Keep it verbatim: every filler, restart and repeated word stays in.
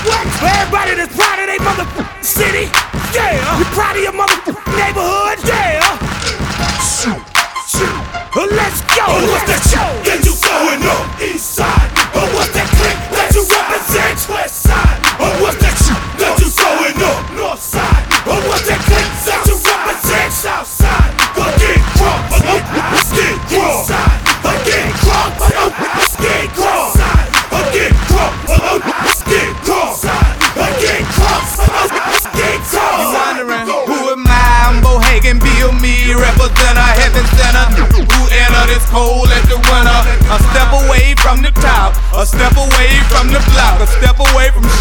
What? For everybody that's proud of their motherfucking city? Yeah. You proud of your motherfucking neighborhood? Yeah. Shoot, shoot. Well, let's go. Oh, what's that show that you going on? East side. Oh, what's that clique that you represent? West side. Oh, what's that shoot that you going on? North side. Oh, what's that clique that you represent? South side. Go get crunk. Get crunk. Get crunk. Get crunk. Get crunk. Get crunk. Get crunk. Get crunk. You wondering who am I? I'm Bohagan, Bill Me, represent a heaven center. Who enter this cold as the winter? A step away from the top, a step away from the block, a step away from